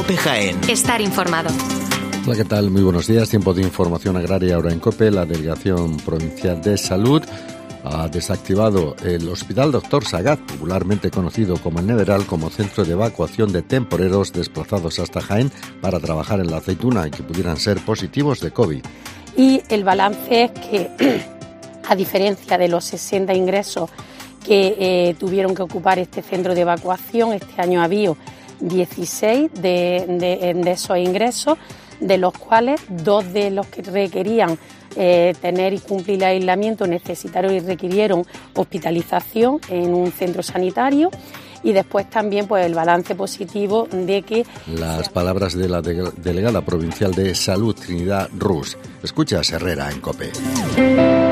COPE Jaén. Estar informado. Hola, ¿qué tal? Muy buenos días. Tiempo de información agraria ahora en COPE. La Delegación Provincial de Salud ha desactivado el Hospital Dr. Sagat, popularmente conocido como el Neveral, como centro de evacuación de temporeros desplazados hasta Jaén para trabajar en la aceituna y que pudieran ser positivos de COVID. Y el balance es que, a diferencia de los 60 ingresos que tuvieron que ocupar este centro de evacuación, este año ha habido 16 de esos ingresos, de los cuales 2 de los que requerían tener y cumplir el aislamiento necesitaron y requirieron hospitalización en un centro sanitario. Y después también pues el balance positivo de que... Las palabras de la delegada provincial de Salud, Trinidad Rus. Escuchas Herrera en COPE.